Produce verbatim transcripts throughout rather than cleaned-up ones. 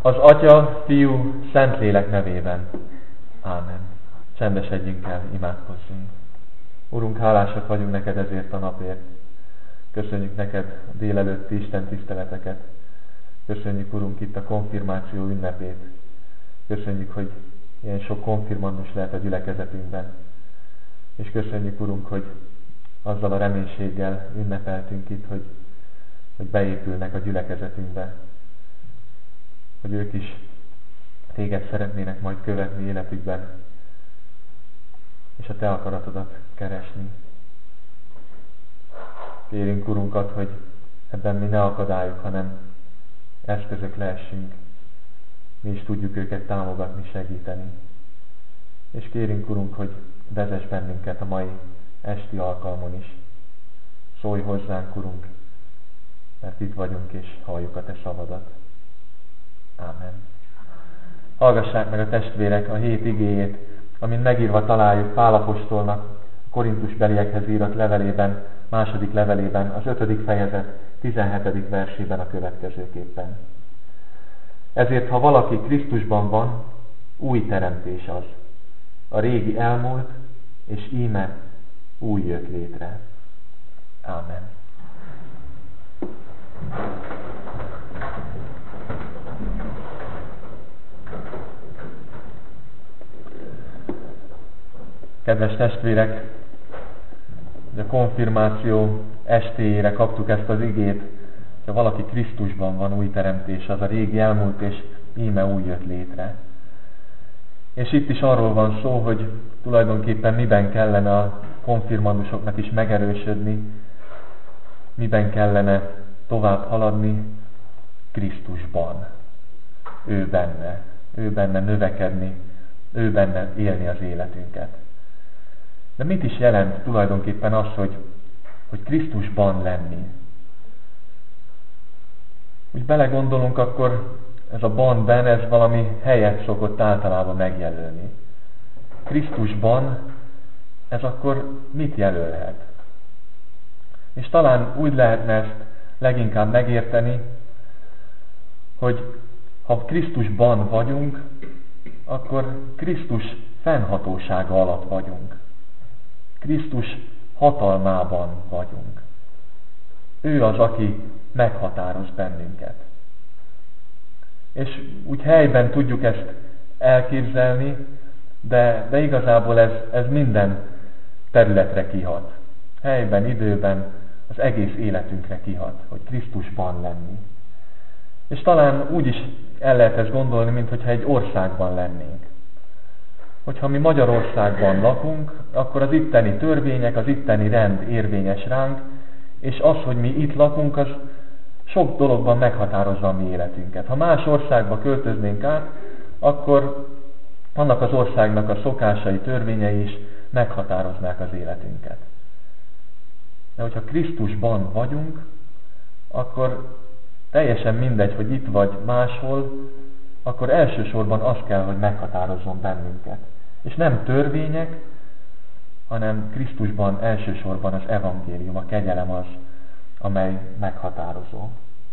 Az Atya, Fiú, Szentlélek nevében. Ámen. Csendesedjünk el, imádkozzunk. Urunk, hálásak vagyunk neked ezért a napért. Köszönjük neked a délelőtti Isten tiszteleteket. Köszönjük, Urunk, itt a konfirmáció ünnepét. Köszönjük, hogy ilyen sok konfirmandus lehet a gyülekezetünkben. És köszönjük, Urunk, hogy azzal a reménységgel ünnepeltünk itt, hogy, hogy beépülnek a gyülekezetünkbe. Hogy ők is téged szeretnének majd követni életükben, és a te akaratodat keresni. Kérünk, Urunkat, hogy ebben mi ne akadályok, hanem eszközök lehessünk. Mi is tudjuk őket támogatni, segíteni. És kérünk, Urunk, hogy vezess bennünket a mai esti alkalmon is. Szólj hozzánk, Urunk, mert itt vagyunk és halljuk a te szavadat. Ámen. Hallgassák meg a testvérek a hét igéjét, amin megírva találjuk Pál apostolnak a korintusbeliekhez írott levelében, második levelében, az ötödik fejezet tizenhetedik versében a következőképpen. Ezért, ha valaki Krisztusban van, új teremtés az. A régi elmúlt, és íme új jött létre. Ámen. Kedves testvérek, a konfirmáció estéjére kaptuk ezt az igét, ha valaki Krisztusban van, új teremtés, az a régi elmúlt, és íme új jött létre. És itt is arról van szó, hogy tulajdonképpen miben kellene a konfirmandusoknak is megerősödni, miben kellene tovább haladni, Krisztusban. Ő benne, ő benne növekedni, ő benne élni az életünket. De mit is jelent tulajdonképpen az, hogy, hogy Krisztusban lenni? Úgy belegondolunk, akkor ez a ban, ben, ez valami helyet szokott általában megjelölni. Krisztusban ez akkor mit jelölhet? És talán úgy lehetne ezt leginkább megérteni, hogy ha Krisztusban vagyunk, akkor Krisztus fennhatósága alatt vagyunk. Krisztus hatalmában vagyunk. Ő az, aki meghatároz bennünket. És úgy helyben tudjuk ezt elképzelni, de, de igazából ez, ez minden területre kihat. Helyben, időben, az egész életünkre kihat, hogy Krisztusban lenni. És talán úgy is el lehet ezt gondolni, mintha egy országban lennénk. Hogyha mi Magyarországban lakunk, akkor az itteni törvények, az itteni rend érvényes ránk, és az, hogy mi itt lakunk, az sok dologban meghatározza a mi életünket. Ha más országba költöznénk át, akkor annak az országnak a szokásai, törvényei is meghatároznák az életünket. De hogyha Krisztusban vagyunk, akkor teljesen mindegy, hogy itt vagy máshol, akkor elsősorban az kell, hogy meghatározzon bennünket. És nem törvények, hanem Krisztusban elsősorban az evangélium, a kegyelem az, amely meghatározó.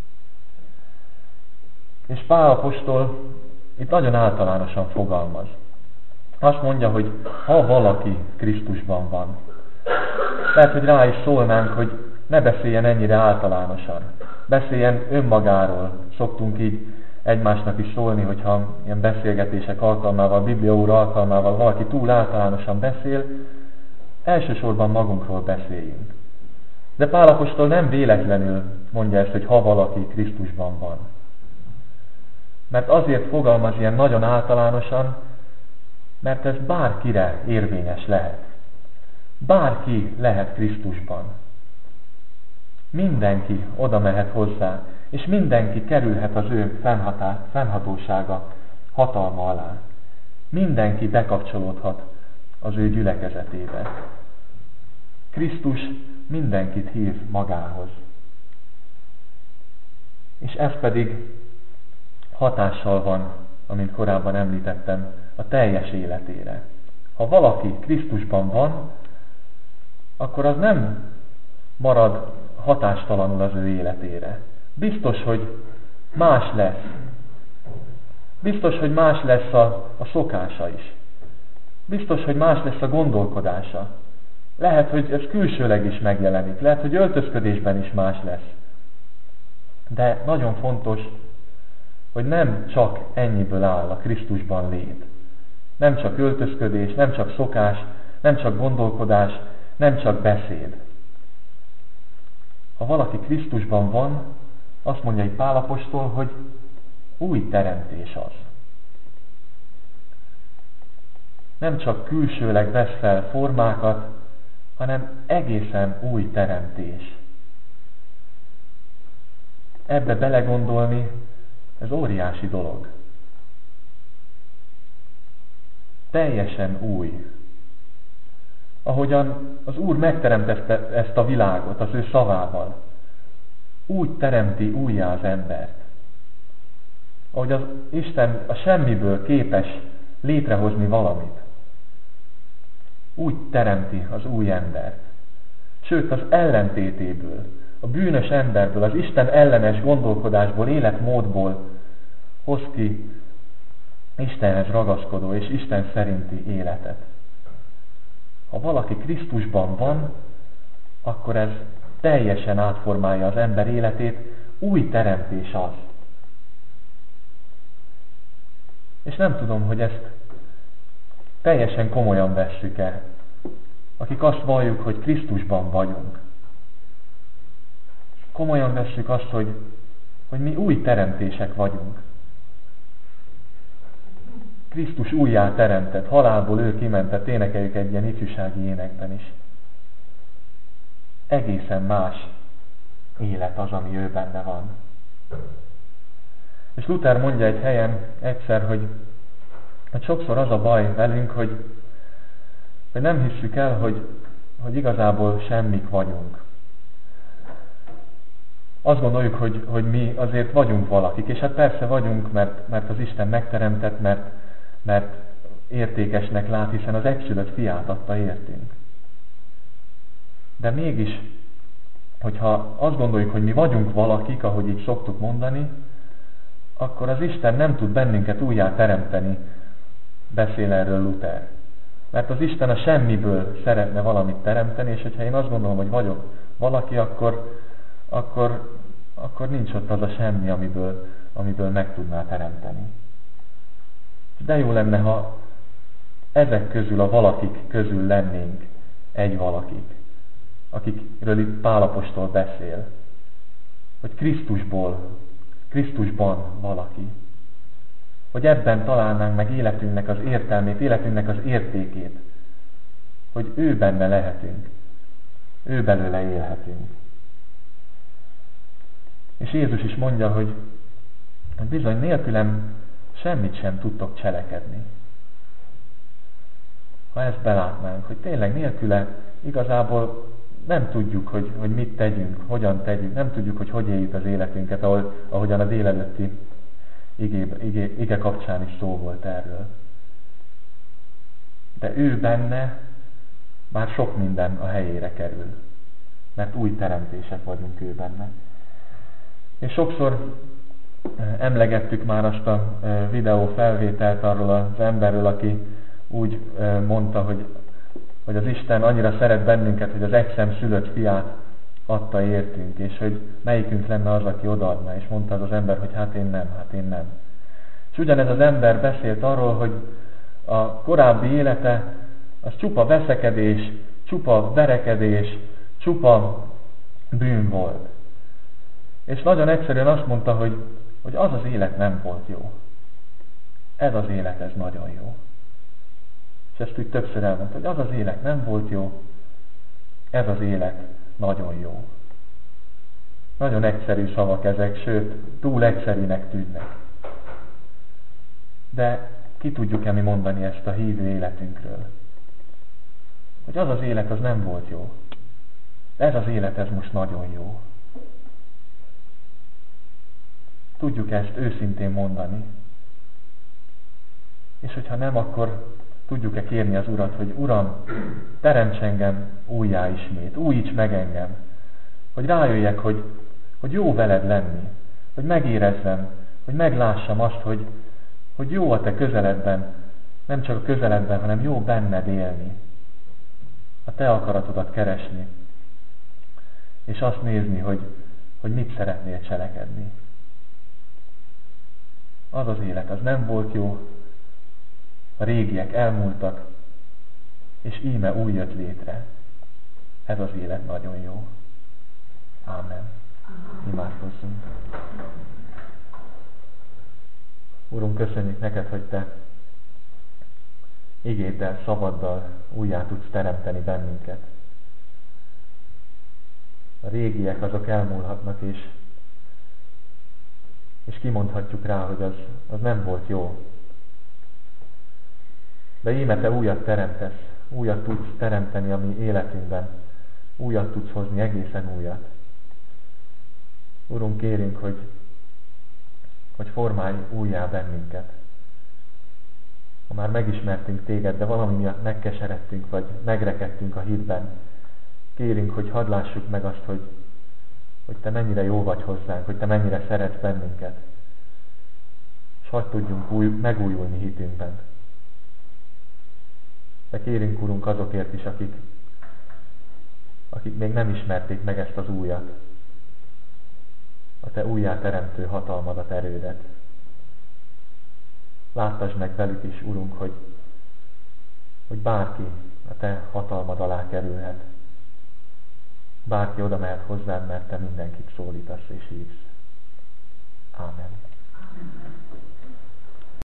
És Pál apostol itt nagyon általánosan fogalmaz. Azt mondja, hogy ha valaki Krisztusban van, lehet, hogy rá is szólnánk, hogy ne beszéljen ennyire általánosan. Beszéljen önmagáról. Szoktunk így egymásnak is szólni, hogyha ilyen beszélgetések alkalmával, bibliaóra alkalmával valaki túl általánosan beszél, elsősorban magunkról beszéljünk. De Pál apostol nem véletlenül mondja ezt, hogy ha valaki Krisztusban van. Mert azért fogalmaz ilyen nagyon általánosan, mert ez bárkire érvényes lehet. Bárki lehet Krisztusban. Mindenki oda mehet hozzá, és mindenki kerülhet az ő fennhatá, fennhatósága, hatalma alá. Mindenki bekapcsolódhat az ő gyülekezetébe. Krisztus mindenkit hív magához. És ez pedig hatással van, amint korábban említettem, a teljes életére. Ha valaki Krisztusban van, akkor az nem marad hatástalanul az ő életére. Biztos, hogy más lesz. Biztos, hogy más lesz a, a szokása is. Biztos, hogy más lesz a gondolkodása. Lehet, hogy ez külsőleg is megjelenik. Lehet, hogy öltözködésben is más lesz. De nagyon fontos, hogy nem csak ennyiből áll a Krisztusban lét. Nem csak öltözködés, nem csak szokás, nem csak gondolkodás, nem csak beszéd. Ha valaki Krisztusban van, azt mondja itt Pál apostol, hogy új teremtés az. Nem csak külsőleg vesz fel formákat, hanem egészen új teremtés. Ebbe belegondolni, ez óriási dolog. Teljesen új. Ahogyan az Úr megteremtette ezt a világot az ő szavával, úgy teremti újjá az embert. Ahogy az Isten a semmiből képes létrehozni valamit, úgy teremti az új embert. Sőt, az ellentétéből, a bűnös emberből, az Isten ellenes gondolkodásból, életmódból hoz ki Istenhez ragaszkodó és Isten szerinti életet. Ha valaki Krisztusban van, akkor ez teljesen átformálja az ember életét, új teremtés az. És nem tudom, hogy ezt teljesen komolyan vesszük-e, akik azt valljuk, hogy Krisztusban vagyunk. Komolyan vesszük azt, hogy, hogy mi új teremtések vagyunk. Krisztus újjá teremtett, halálból ő kimentett, énekeljük egy ilyen ifjúsági énekben is. Egészen más élet az, ami ő benne van. És Luther mondja egy helyen egyszer, hogy, hogy sokszor az a baj velünk, hogy, hogy nem hisszük el, hogy, hogy igazából semmik vagyunk. Azt gondoljuk, hogy, hogy mi azért vagyunk valakik, és hát persze vagyunk, mert, mert az Isten megteremtett, mert, mert értékesnek lát, hiszen az egyszülött fiát adta értünk. De mégis, hogyha azt gondoljuk, hogy mi vagyunk valakik, ahogy így szoktuk mondani, akkor az Isten nem tud bennünket újjá teremteni, beszél erről Luther. Mert az Isten a semmiből szeretne valamit teremteni, és hogyha én azt gondolom, hogy vagyok valaki, akkor, akkor, akkor nincs ott az a semmi, amiből, amiből meg tudná teremteni. De jó lenne, ha ezek közül, a valakik közül lennénk egy valakik, akikről itt Pál apostol beszél, hogy Krisztusból, Krisztusban valaki. Hogy ebben találnánk meg életünknek az értelmét, életünknek az értékét. Hogy ő benne lehetünk. Ő belőle élhetünk. És Jézus is mondja, hogy, hogy bizony nélkülem semmit sem tudtok cselekedni. Ha ezt belátnánk, hogy tényleg nélküle igazából nem tudjuk, hogy, hogy mit tegyünk, hogyan tegyünk, nem tudjuk, hogy hogy éljük az életünket, ahol, ahogyan a délelőtti ige, ige, ige kapcsán is szó volt erről. De ő benne már sok minden a helyére kerül, mert új teremtések vagyunk ő benne. És sokszor emlegettük már azt a videó felvételt arról az emberről, aki úgy mondta, hogy hogy az Isten annyira szeret bennünket, hogy az egyszem szülött fiát adta értünk, és hogy melyikünk lenne az, aki odaadná, és mondta az az ember, hogy hát én nem, hát én nem. És ugyanez az ember beszélt arról, hogy a korábbi élete az csupa veszekedés, csupa verekedés, csupa bűn volt. És nagyon egyszerűen azt mondta, hogy, hogy az az élet nem volt jó. Ez az élet, ez nagyon jó. És ezt úgy többször elmondta, hogy az az élet nem volt jó, ez az élet nagyon jó. Nagyon egyszerű szavak ezek, sőt, túl egyszerűnek tűnnek. De ki tudjuk-e mi mondani ezt a hívő életünkről? Hogy az az élet, az nem volt jó. Ez az élet, ez most nagyon jó. Tudjuk ezt őszintén mondani. És hogyha nem, akkor tudjuk-e kérni az Urat, hogy Uram, teremts engem újjá ismét, újíts meg engem, hogy rájöjjek, hogy, hogy jó veled lenni, hogy megérezzem, hogy meglássam azt, hogy, hogy jó a Te közeledben, nem csak a közeledben, hanem jó benned élni. A Te akaratodat keresni. És azt nézni, hogy, hogy mit szeretnél cselekedni. Az az élet, az nem volt jó, a régiek elmúltak, és íme új jött létre. Ez az élet nagyon jó. Ámen. Imádkozzunk. Urunk, köszönjük neked, hogy Te igéddel, szavaddal újjá tudsz teremteni bennünket. A régiek azok elmúlhatnak, és, és kimondhatjuk rá, hogy az, az nem volt jó. De íme Te újat teremtesz, újat tudsz teremteni a mi életünkben, újat tudsz hozni, egészen újat. Urunk, kérünk, hogy, hogy formálj újjá bennünket. Ha már megismertünk Téged, de valami miatt megkeseredtünk, vagy megrekedtünk a hitben, kérünk, hogy hadd lássuk meg azt, hogy, hogy Te mennyire jó vagy hozzánk, hogy Te mennyire szeretsz bennünket. És hadd tudjunk új, megújulni hitünkben. De kérünk, Urunk, azokért is, akik, akik még nem ismerték meg ezt az újat, a Te újjáteremtő hatalmadat, erődet. Láttasd meg velük is, Urunk, hogy, hogy bárki a Te hatalmad alá kerülhet. Bárki oda mehet hozzád, mert Te mindenkit szólítasz és hívsz. Ámen. Ámen.